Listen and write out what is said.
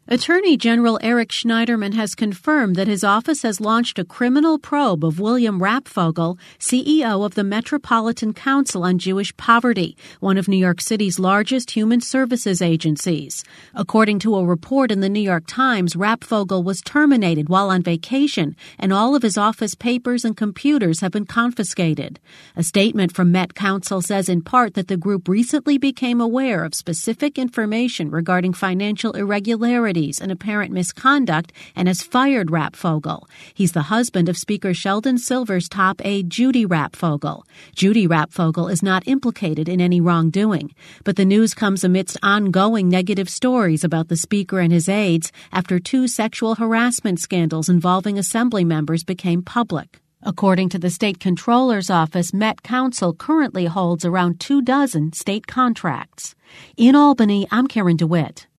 Attorney General Eric Schneiderman has confirmed that his office has launched a criminal probe of William Rapfogel, CEO of the Metropolitan Council on Jewish Poverty, one of New York City's largest human services agencies. According to a report in the New York Times, Rapfogel was terminated while on vacation, and all of his office papers and computers have been confiscated. A statement from Met Council says in part that the group recently became aware of specific information regarding financial irregularities and apparent misconduct and has fired Rapfogel. He's the husband of Speaker Sheldon Silver's top aide, Judy Rapfogel. Judy Rapfogel is not implicated in any wrongdoing, but the news comes amidst ongoing negative stories about the Speaker and his aides after two sexual harassment scandals involving Assembly members became public. According to the State Comptroller's Office, Met Council currently holds around 24 state contracts. In Albany, I'm Karen DeWitt.